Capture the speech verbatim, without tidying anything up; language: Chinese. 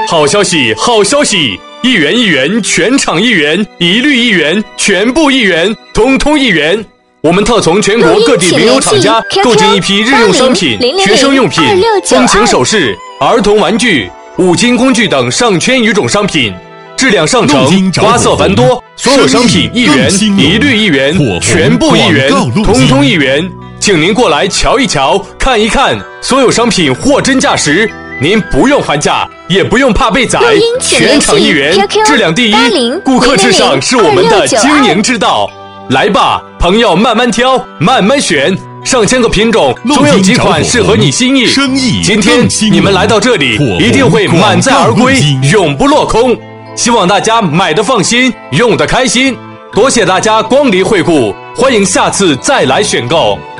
好消息，好消息！一元一元，全场一元，一律一元，全部一元，通通一元。我们特从全国各地名流厂家购进一批日用商品、学生用品、风情首饰、儿童玩具、五金工具等上千余种商品，质量上乘，花色繁多，所有商品一元，一律一元，全部一元，通通一元。请您过来瞧一瞧，看一看，所有商品货真价实。您不用还价，也不用怕被宰，全场一元，质量第一，顾客至上是我们的经营之道。来吧，朋友，慢慢挑，慢慢选，上千个品种，总有几款适合你心意。今天你们来到这里，一定会满载而归，永不落空。希望大家买得放心，用得开心。多谢大家光临惠顾，欢迎下次再来选购。